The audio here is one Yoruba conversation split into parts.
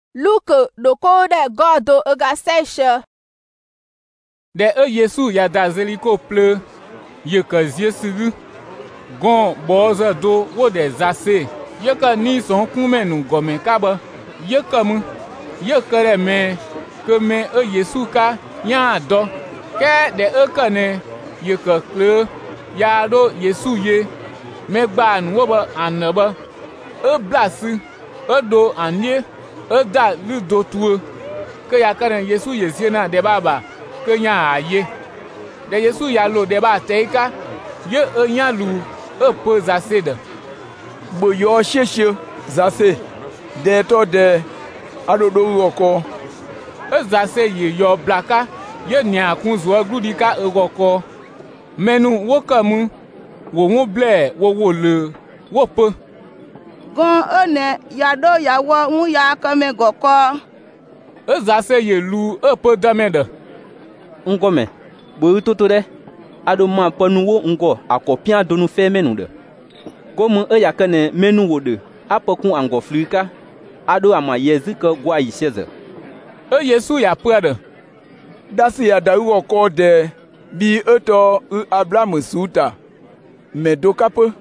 Luke doko de godo ega seche. De Yesu ya da zeliko ple ye ke ziesiru gon boza do wo de zase ye ke ni son kumenu gome kabe ye ke mu ye kere me ke me Yesu ka nya do ke de kene ye ke kle ya do Yesu ye me gba nu wo be anebe blasi do anie da lu do tu ke ya kere Yesu ye ziena de baba ke nya aye de Yesu ya lo de ba teika ye nya lu pe zase de bo yo sheshe zase de to de adodo roko zase ye yo blaka ye ni akunzo gludika roko menu wo kamu wo won ble wo le wo pe gon one ya do ya wo un ya kame goko zase ye lu pe damede ngome bo toto de ado ma panu wo ngo akopia donu fe menu de gomu ya kane menu wo de apokun ango flika ado ama yezike gwa yiseze Yesu ya prede dasi ya da roko de bi eto Abraham suta medokape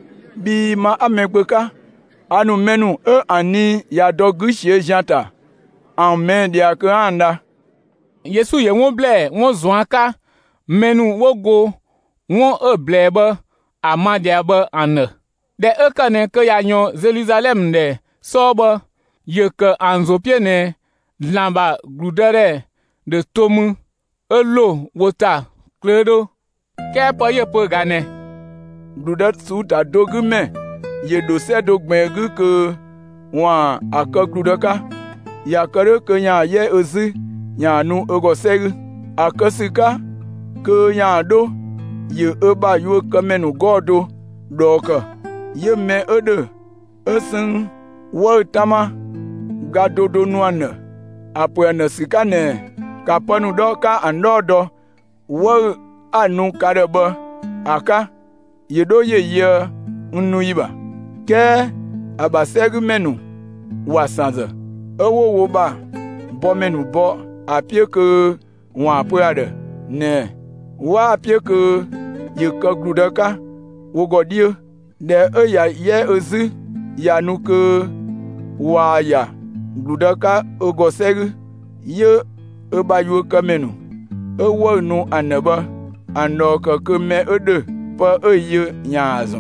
bi ma amegbeka anu menu ani ya dogushie janta amen dia kanda Yesu ye won ble won zoaka menu wogo won blebe amadia be ane de kane ke ya nyo Jerusalem de sobe ye ke anzopie ne lamba gludere de tomu elo wota kledo ke po ye po gane gludat suta dogume ye do se dogmegu ke wa akagudaka ya kare ke nya ye ozi nya nu ogosegu akasika ke nya do ye eba yu kamenu godo doka ye me ode esin wo tama gadodo nuana apo na sikane kapanu doka andodo wo anu kareba aka yedo ye nnu yiba ke abasegu menu wasanza owo wo ba bo menu bo apie ke wa apoade ne wa apie ke ye ka gludaka wo godie de ya ye ozi ya nu ke wa ya gludaka ogosegu ye ebayu kamenu ewo nu aneba anoka ke me ode pa eye nyazo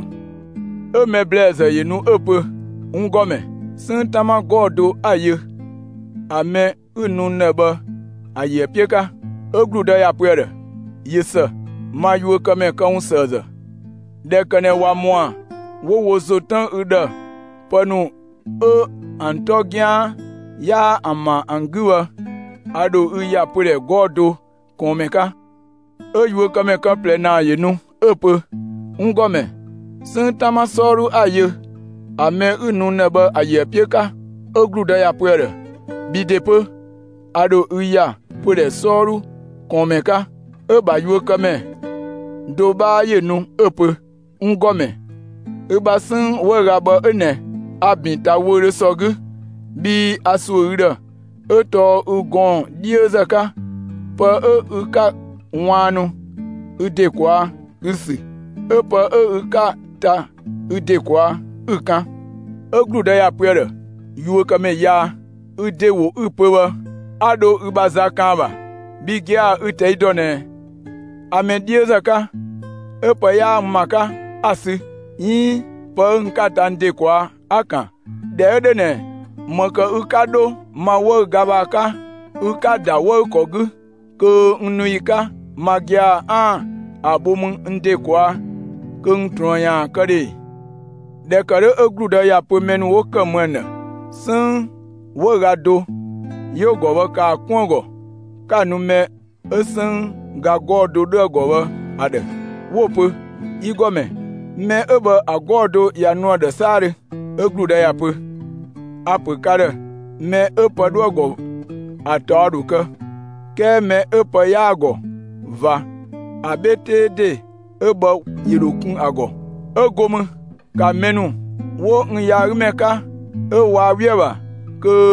me blaze ye nu epe ngome sintama godo aye ame unu neba aye pieka ogluda ya pwede yesa mayu kame kan saza de kane wa moi wo zotan uda panu antogya ya ama angua ado ya pwede godo komeka yu kame kan plena ye nu epe ngome sintama soru aye ame unu neba aye pieka ogluda ya pwede bidepe ado uya pwede soru komeka eba yu kame doba ye nu epe ngome eba sin wegaba ene abinta wore sogu bi asuira eto ugon diezaka pa uka wanu udekwa usi epa uka ta udekwa uka ogluda ya pwede yu kame ya udewo upewa ado ubazakaba bigia uteidone amediezaka epa ya maka asi yi pa nkata ndekwa aka deedene maka ukado ma wo gabaka ukada wo kogu ko nnuika magia abum ndekwa kuntroya kare de kare ogluda ya pomenu wo kamwana san wo gado yo gowa ka kwongo kanu me esan ga godo do gowa ade wopo igome me ebe agodo ya no de sare ogluda ya po apo kare me epo do go atoruka ke me epo ya ago va abete de eba yirokun ago egom ka menu wo nyarmeka ewa wieba ke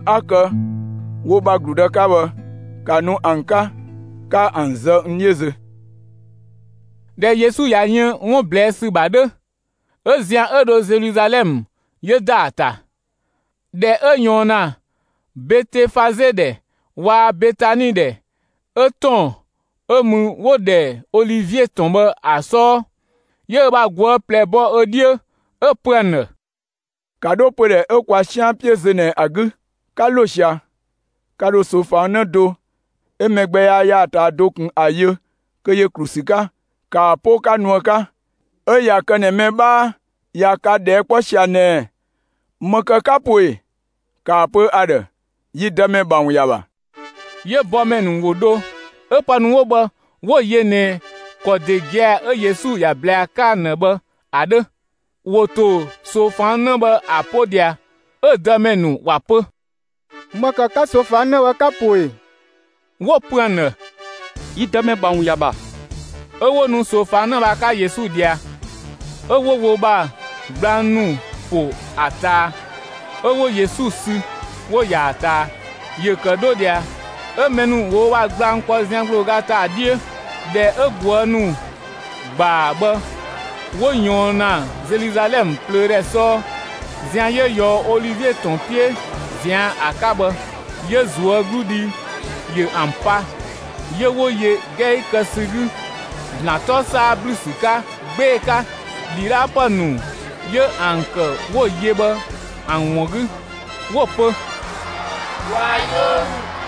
ake wo ba glu ɖeka be kanu anka ka anze nyeze. De Yesu ya nye ŋu blesi ba ɖe. Ezia eɖo Jerusalem ye da ata. De enyona Betefaze de wa Betani de. Eton emu wo de Olivier tombe aso. Ye ba gwo ple bo edie eprene. Kado pere ekwa shia pieze ne agi. Kalosia. Kado sofa ne do. Emegbe ya ta dokun aye. Ke ye krusika. Ka po ka nuaka. Eya kene meba. Ya ka de kposia ne. Meke kapoe. Ka po ade. Yi deme bangu yaba. Ye bomenu wodo. Epanu wobe. Wo ye ne. Kode gia Yesu ya blea ka nebe. Ade. Woto sofa nebe apodia. Edemenu wape. Meke ka sofa newe kapoe. Wo prene. Yi deme bangu yaba. Ewo nu sofa nebe ka Yesu dia. Ewo wo ba. Gbanu fo ata. Ewo Yesu si. Wo ya ata. Ye kedo dia. Emenu wo wa gban kwa zianglo gata adie. De egwonu ba be. Wo nyona Jerusalem pleure so. Zian ye yo Olivier ton pied. Zian akabe. Ye zuwe gludi. Ye ampa. Ye wo ye gei kesigu. Nato sa blusika. Beka. Lira panu. Ye anke wo yebe. Anwogu. Wo pe. Royaume,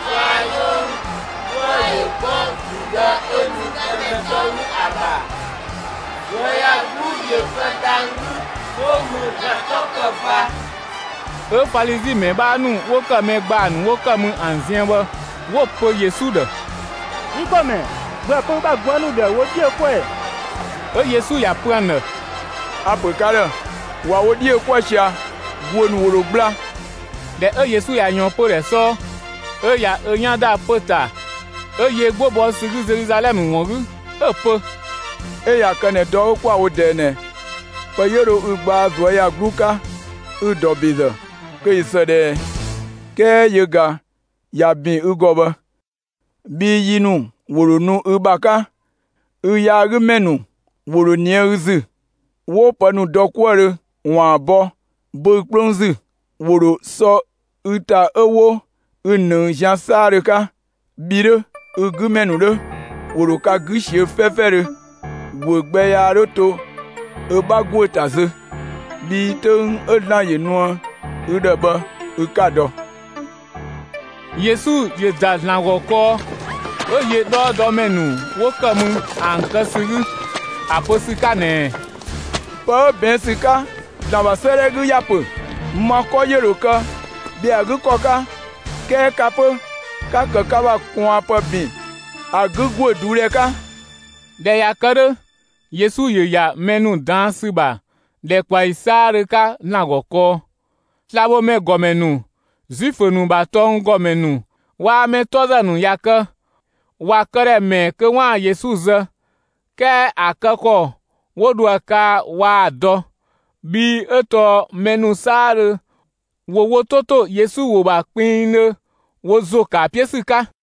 soyez bon, de enu kemesonu aba. Soya gouye fetangu, omu rakokofa. Falisi me ba nu wo ka me gba nu wo ka mu anzien ba wo pe Yesu de. Ngome, gbe ko ba gbonu de wo die kwe. Yesu ya prene. Apekare. Wa wo die kwasia. Gwonu woro bla. De Yesu ya nyon po re so. Ya enyada pota. Ye gbobo sigu Jerusalem wongu. Epe. Eya kene do kwa wo de ne. Pe yero ugba zo ya gluka. Udobize. Ke isede. Ke yega. Ya bin ugoba. Bi yinu woro nu ubaka. Ya rumenu woro nie uzu. Wo panu dokwere wan bo. Bo plonzu. Woro so uta ewo. Unu jansareka. Bire. Ugumenu le. Woro ka gishie fefere. Wogbe ya roto. Eba gwetaze. Bi ten edna yenua. Udeba. Ukado. Yesu ye dazlan woko. Ye do menu. Wokamu ankasigu. Aposika ne. Pa ben sika. Damba seregu yapo. Mako yeroka. Bi agu koka. Ke kapo. Ka kaba kwa pa bin. Agu gwo dureka. De ya kere. Yesu ye ya menu dansi ba. De kwa isare ka na woko. Slabo me gomenu. Zifenu ba ton gomenu. Wa me toza nu yaka. Wa kere me ke wa Yesu ze. Ke akako. Wodu aka wa do. Bi eto menu sare. Wo toto Yesu wo ba pin. Wo zo ka piesika.